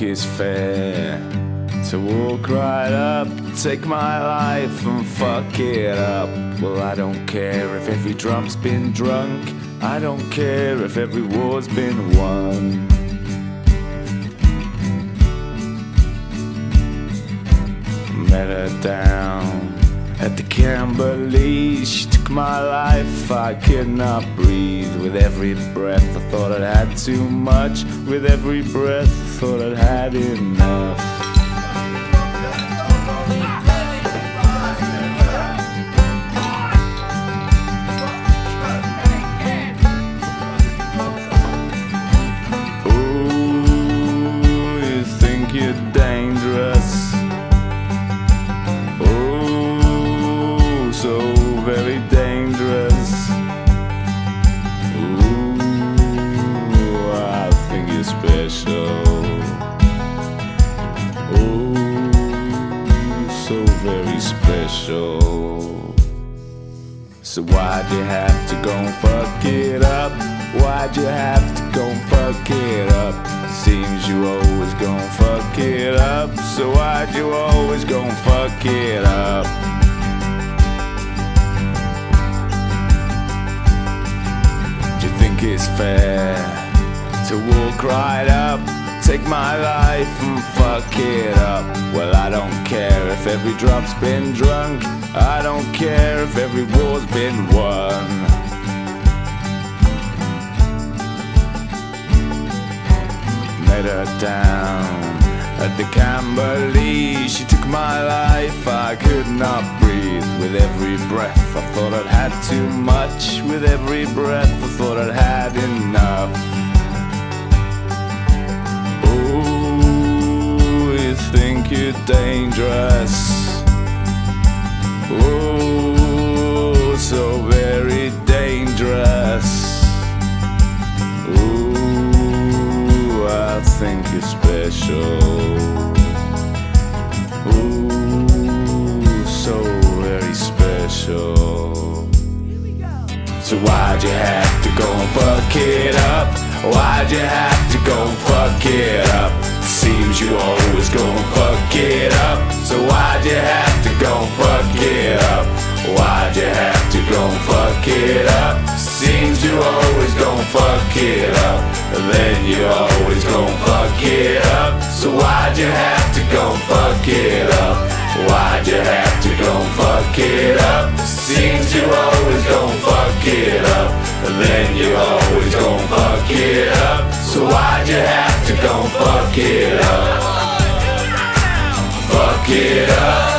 it's fair to walk right up, take my life and fuck it up? Well, I don't care if every drum's been drunk, I don't care if every war's been won. Met her down at the Camberley. She took my life, I could not breathe. With every breath I thought I'd had too much. With every breath I thought I'd had enough. Ooh, you think you're dangerous? So very dangerous. Ooh, I think you're special. Ooh, so very special. So why'd you have to go and fuck it up? Why'd you have to go and fuck it up? Seems you always go and fuck it up. So why'd you always go and fuck it up? It's fair to walk right up, take my life and fuck it up. Well, I don't care if every drop's been drunk, I don't care if every war's been won. Met her down at the Camberley. She took my life, I could not breathe. With every breath I thought I'd had too much. With every breath I thought I'd had enough. Ooh, you think you're dangerous? Ooh, so very dangerous. Ooh, I think you're special. Ooh, so very special. So why'd you have to go and fuck it up? Why'd you have to go and fuck it up? Seems you always go and fuck it up. So why'd you have to go and fuck it up? Why'd you have to go and fuck it up? Seems you always go and fuck it up. And then you always go and fuck it up. So why'd you have to go and fuck it up? Why'd you have to go and fuck it up? Seems you always go and fuck it up. And then you always go and fuck it up. So why'd you have to go and fuck it up? Fuck it up.